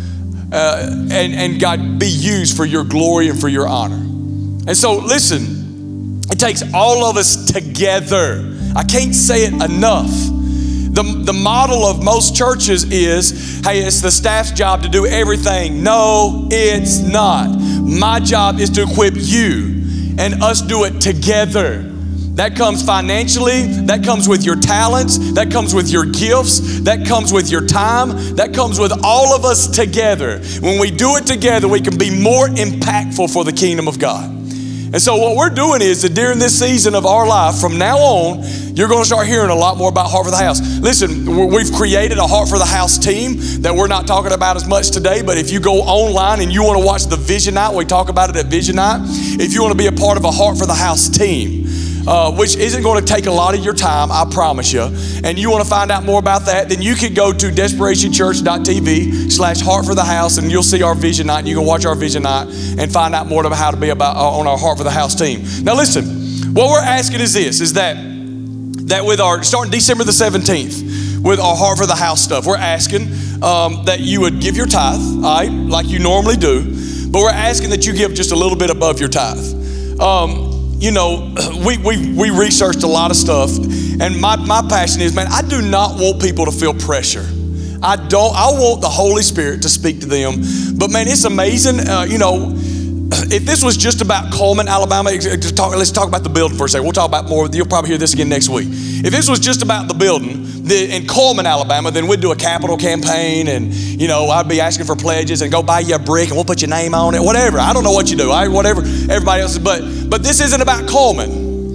S2: Uh, and, and God, be used for your glory and for your honor. And so listen, it takes all of us together. I can't say it enough. The, the model of most churches is, hey, it's the staff's job to do everything. No, it's not. My job is to equip you and us do it together. That comes financially, that comes with your talents, that comes with your gifts, that comes with your time, that comes with all of us together. When we do it together, we can be more impactful for the kingdom of God. And so what we're doing is that during this season of our life, from now on, you're going to start hearing a lot more about Heart for the House. Listen, we've created a Heart for the House team that we're not talking about as much today, but if you go online and you want to watch the Vision Night, we talk about it at Vision Night. If you want to be a part of a Heart for the House team, Uh, which isn't going to take a lot of your time, I promise you, and you want to find out more about that, then you can go to desperationchurch.tv slash heart for the house, and you'll see our Vision Night, and you can watch our Vision Night and find out more about how to be about uh, on our Heart for the House team. Now listen, what we're asking is this, is that, that with our, starting December the seventeenth, with our Heart for the House stuff, we're asking um, that you would give your tithe, all right, like you normally do, but we're asking that you give just a little bit above your tithe. Um, You know, we, we we researched a lot of stuff, and my, my passion is, man, I do not want people to feel pressure. I don't, I want the Holy Spirit to speak to them. But man, it's amazing, uh, you know, if this was just about Coleman, Alabama, talk, let's talk about the building for a second. We'll talk about more, you'll probably hear this again next week. If this was just about the building the, in Coleman, Alabama, then we'd do a capital campaign, and, you know, I'd be asking for pledges and go buy you a brick and we'll put your name on it, whatever. I don't know what you do, I, whatever everybody else is, but, but this isn't about Coleman.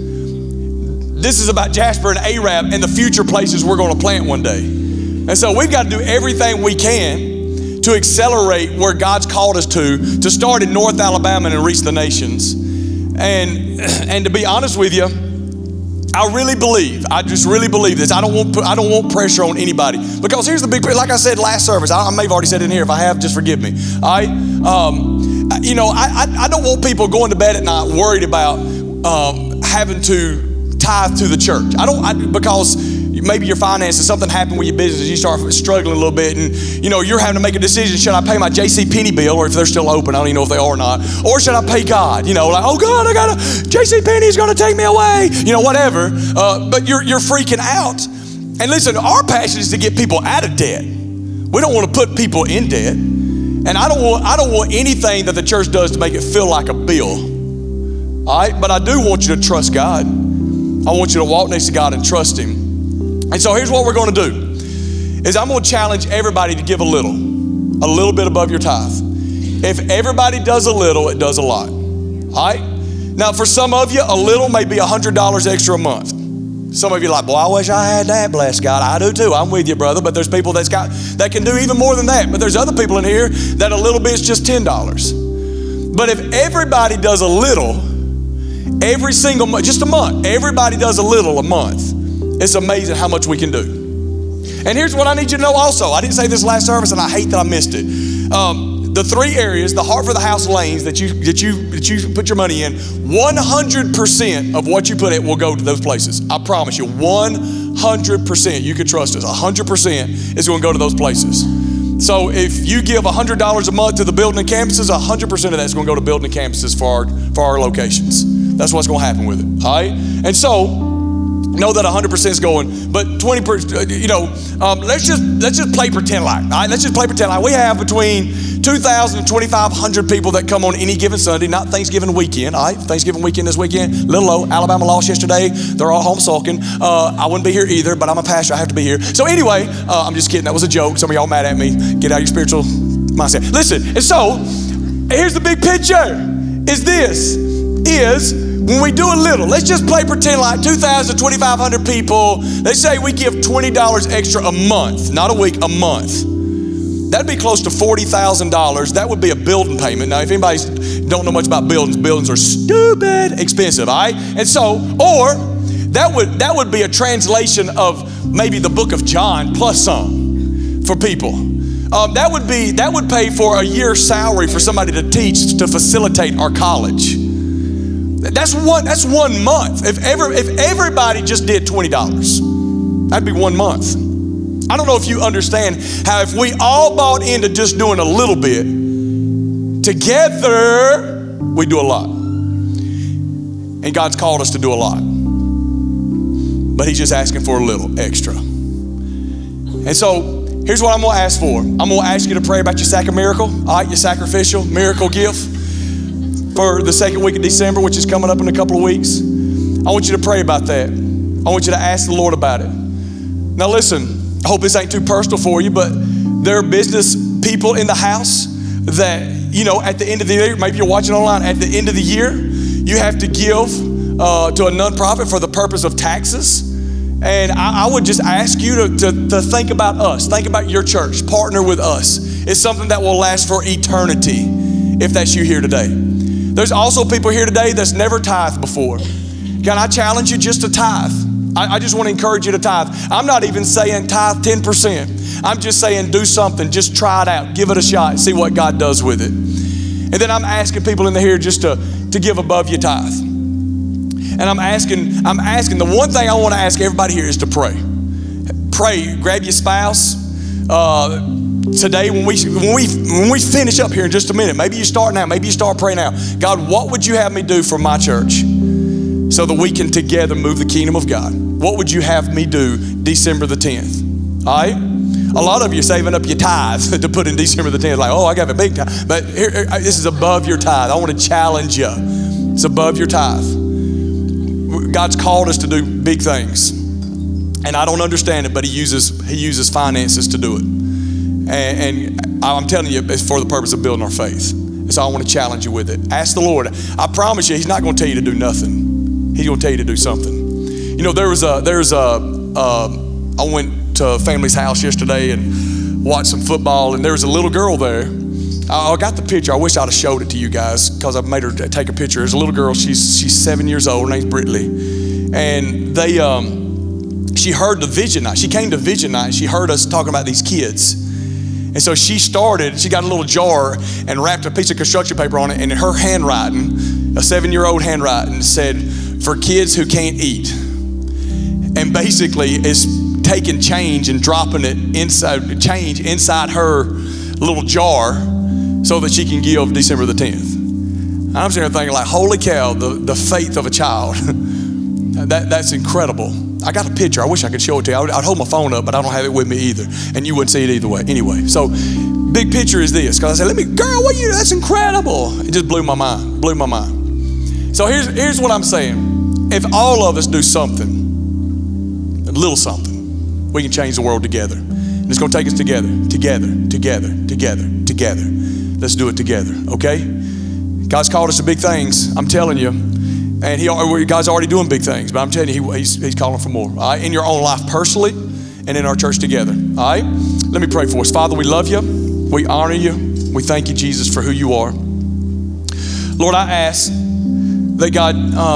S2: This is about Jasper and Arab and the future places we're going to plant one day. And so we've got to do everything we can to accelerate where God's called us to, to start in North Alabama and reach the nations. And, and to be honest with you, I really believe, I just really believe this. I don't want, I don't want pressure on anybody, because here's the big, like I said last service, I, I may have already said it in here. If I have, just forgive me. I, um, you know, I, I, I don't want people going to bed at night worried about um, having to tithe to the church. I don't, I, because maybe your finances, something happened with your business, you start struggling a little bit, and you know, you're having to make a decision. Should I pay my J C Penney bill, or if they're still open, I don't even know if they are or not, or should I pay God? You know, like, oh God, I gotta, J C Penney's gonna take me away, you know, whatever. Uh, but you're you're freaking out. And listen, our passion is to get people out of debt. We don't want to put people in debt. And I don't want I don't want anything that the church does to make it feel like a bill. All right, but I do want you to trust God. I want you to walk next to God and trust Him. And so here's what we're going to do, is I'm going to challenge everybody to give a little, a little bit above your tithe. If everybody does a little, it does a lot. All right? Now, for some of you, a little may be one hundred dollars extra a month. Some of you are like, boy, I wish I had that, bless God. I do too. I'm with you, brother. But there's people that's got, that can do even more than that. But there's other people in here that a little bit's just ten dollars. But if everybody does a little, every single month, just a month, everybody does a little a month, it's amazing how much we can do. And here's what I need you to know also. I didn't say this last service, and I hate that I missed it. Um, the three areas, the Heart for the House lanes that you that you that you put your money in, one hundred percent of what you put in will go to those places. I promise you, one hundred percent. You can trust us. one hundred percent is going to go to those places. So if you give one hundred dollars a month to the building and campuses, one hundred percent of that's going to go to building and campuses for our for our locations. That's what's going to happen with it. All right, and so. Know that one hundred percent is going, but twenty percent, you know, um, let's just let's just play pretend like, all right? Let's just play pretend like. We have between two thousand and twenty-five hundred people that come on any given Sunday, not Thanksgiving weekend, all right? Thanksgiving weekend this weekend, little low. Alabama lost yesterday. They're all home sulking. Uh, I wouldn't be here either, but I'm a pastor. I have to be here. So anyway, uh, I'm just kidding. That was a joke. Some of y'all mad at me. Get out of your spiritual mindset. Listen, and so here's the big picture. Is this, is... When we do a little, let's just play pretend like two thousand, twenty-five hundred people, let's say we give twenty dollars extra a month, not a week, a month. That'd be close to forty thousand dollars. That would be a building payment. Now, if anybody don't know much about buildings, buildings are stupid expensive, all right? And so, or that would that would be a translation of maybe the book of John plus some for people. Um, that would be that would pay for a year's salary for somebody to teach to facilitate our college. That's one. That's one month. If ever, if everybody just did twenty dollars, that'd be one month. I don't know if you understand how if we all bought into just doing a little bit, together we do a lot. And God's called us to do a lot, but He's just asking for a little extra. And so here's what I'm going to ask for. I'm going to ask you to pray about your sack of miracle, all right, your sacrificial miracle gift for the second week of December, which is coming up in a couple of weeks. I want you to pray about that. I want you to ask the Lord about it. Now listen, I hope this ain't too personal for you, but there are business people in the house that, you know, at the end of the year, maybe you're watching online, at the end of the year, you have to give uh, to a nonprofit for the purpose of taxes. And I, I would just ask you to, to, to think about us, think about your church, partner with us. It's something that will last for eternity if that's you here today. There's also people here today that's never tithed before. God, I challenge you just to tithe. I, I just want to encourage you to tithe. I'm not even saying tithe ten percent. I'm just saying do something. Just try it out. Give it a shot. See what God does with it. And then I'm asking people in the here just to, to give above your tithe. And I'm asking, I'm asking, the one thing I want to ask everybody here is to pray. Pray, grab your spouse. Uh, today, when we, when we, when we finish up here in just a minute, maybe you start now, maybe you start praying now. God, what would you have me do for my church so that we can together move the kingdom of God? What would you have me do December the tenth? All right? A lot of you are saving up your tithe to put in December the tenth. Like, oh, I got a big tithe. But here, this is above your tithe. I want to challenge you. It's above your tithe. God's called us to do big things. And I don't understand it, but he uses he uses finances to do it. And, and I'm telling you, it's for the purpose of building our faith. And so I want to challenge you with it. Ask the Lord. I promise you, He's not going to tell you to do nothing. He's going to tell you to do something. You know, there was a, there was a, uh, I went to a family's house yesterday and watched some football, and there was a little girl there. I got the picture. I wish I'd have showed it to you guys because I made her take a picture. There's a little girl. She's she's seven years old. Her name's Brittany. And they, um, she heard the vision night. She came to vision night. She heard us talking about these kids. And so she started, she got a little jar and wrapped a piece of construction paper on it. And in her handwriting, a seven-year-old handwriting, said, for kids who can't eat. And basically is taking change and dropping it inside, change inside her little jar so that she can give December the tenth. I'm sitting there thinking like, holy cow, the, the faith of a child. that That's incredible. I got a picture. I wish I could show it to you. I would, I'd hold my phone up, but I don't have it with me either. And you wouldn't see it either way. Anyway, so big picture is this. Because I said, let me, girl, what are you, that's incredible. It just blew my mind, blew my mind. So here's, here's what I'm saying. If all of us do something, a little something, we can change the world together. And it's going to take us together, together, together, together, together. Let's do it together, okay? God's called us to big things, I'm telling you. And he, God's already doing big things, but I'm telling you, he, he's, he's calling for more, all right? In your own life personally and in our church together, all right? Let me pray for us. Father, we love you. We honor you. We thank you, Jesus, for who you are. Lord, I ask that God,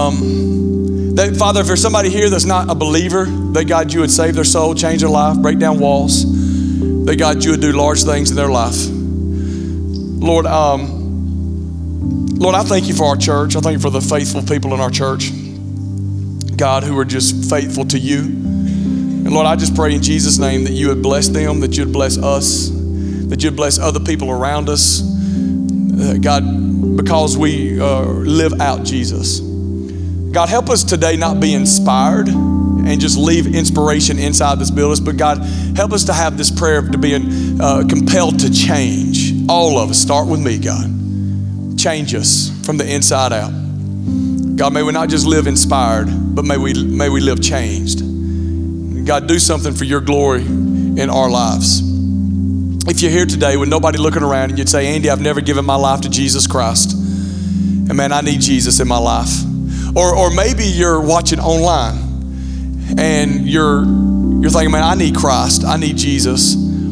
S2: um, that Father, if there's somebody here that's not a believer, that God, you would save their soul, change their life, break down walls, that God, you would do large things in their life. Lord, um, Lord, I thank you for our church. I thank you for the faithful people in our church, God, who are just faithful to you. And Lord, I just pray in Jesus' name that you would bless them, that you'd bless us, that you'd bless other people around us, uh, God, because we uh, live out Jesus. God, help us today not be inspired and just leave inspiration inside this building, but God, help us to have this prayer to be uh, compelled to change. All of us. Start with me, God. Change us from the inside out. God, may we not just live inspired, but may we may we live changed. God, do something for your glory in our lives. If you're here today with nobody looking around and you'd say, Andy, I've never given my life to Jesus Christ. And man, I need Jesus in my life. Or or maybe you're watching online and you're you're thinking, man, I need Christ. I need Jesus.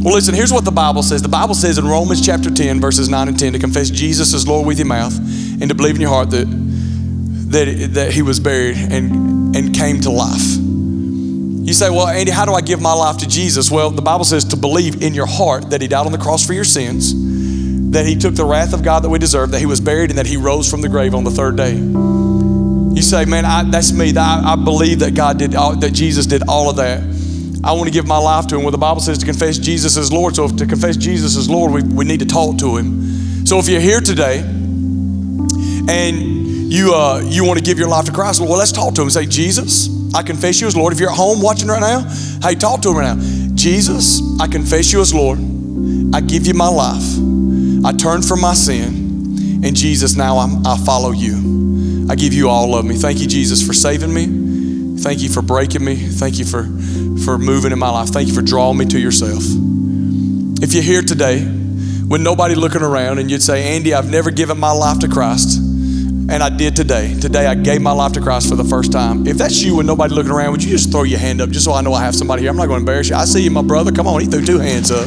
S2: Well, listen, here's what the Bible says. The Bible says in Romans chapter ten, verses nine and ten, to confess Jesus as Lord with your mouth and to believe in your heart that that, that he was buried and, and came to life. You say, well, Andy, how do I give my life to Jesus? Well, the Bible says to believe in your heart that he died on the cross for your sins, that he took the wrath of God that we deserve, that he was buried, and that he rose from the grave on the third day. You say, man, I, that's me. I, I believe that God did, all, that Jesus did all of that. I want to give my life to him. Well, the Bible says to confess Jesus as Lord. So if to confess Jesus as Lord, we, we need to talk to him. So if you're here today and you uh, you want to give your life to Christ, well, let's talk to him. Say, Jesus, I confess you as Lord. If you're at home watching right now, hey, talk to him right now. Jesus, I confess you as Lord. I give you my life. I turn from my sin. And Jesus, now I'm, I follow you. I give you all of me. Thank you, Jesus, for saving me. Thank you for breaking me. Thank you for, for moving in my life. Thank you for drawing me to yourself. If you're here today with nobody looking around and you'd say, Andy, I've never given my life to Christ, and I did today. Today I gave my life to Christ for the first time. If that's you with nobody looking around, would you just throw your hand up just so I know I have somebody here? I'm not going to embarrass you. I see you, my brother. Come on, he threw two hands up.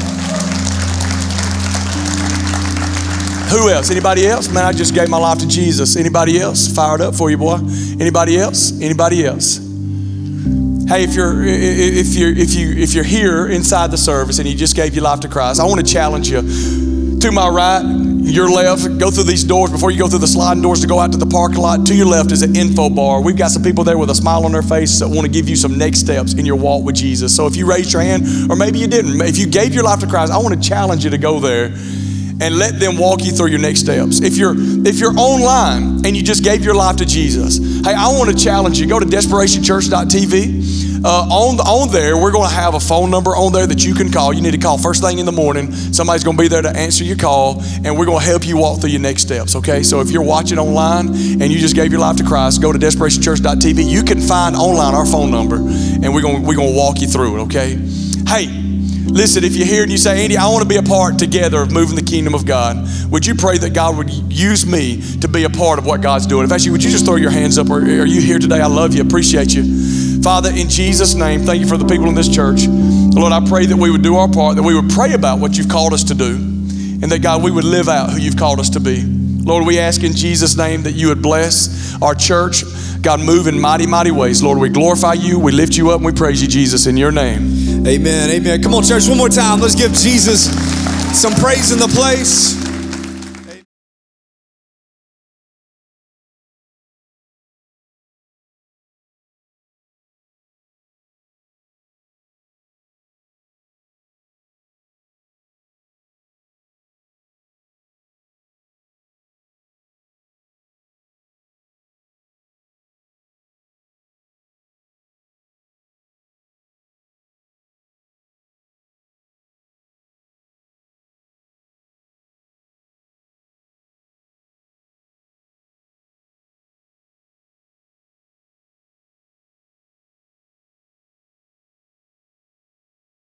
S2: Who else? Anybody else? Man, I just gave my life to Jesus. Anybody else? Fired up for you, boy. Anybody else? Anybody else? Hey, if you're if you're if you if you're here inside the service and you just gave your life to Christ, I want to challenge you. To my right, your left, go through these doors. Before you go through the sliding doors to go out to the parking lot, to your left is an info bar. We've got some people there with a smile on their face that want to give you some next steps in your walk with Jesus. So if you raised your hand, or maybe you didn't, if you gave your life to Christ, I want to challenge you to go there and let them walk you through your next steps. If you're if you're online and you just gave your life to Jesus, hey, I want to challenge you. Go to desperation church dot t v. Uh, on, on there, we're going to have a phone number on there that you can call. You need to call first thing in the morning. Somebody's going to be there to answer your call, and we're going to help you walk through your next steps, okay? So if you're watching online and you just gave your life to Christ, go to desperation church dot t v. You can find online our phone number, and we're going we're going to walk you through it, okay? Hey, listen, if you're here and you say, Andy, I want to be a part together of moving the kingdom of God, would you pray that God would use me to be a part of what God's doing? If that's you, would you just throw your hands up? Or are you here today? I love you, appreciate you. Father, in Jesus' name, thank you for the people in this church. Lord, I pray that we would do our part, that we would pray about what you've called us to do, and that, God, we would live out who you've called us to be. Lord, we ask in Jesus' name that you would bless our church. God, move in mighty, mighty ways. Lord, we glorify you, we lift you up, and we praise you, Jesus, in your name.
S5: Amen, amen. Come on, church, one more time. Let's give Jesus some praise in the place.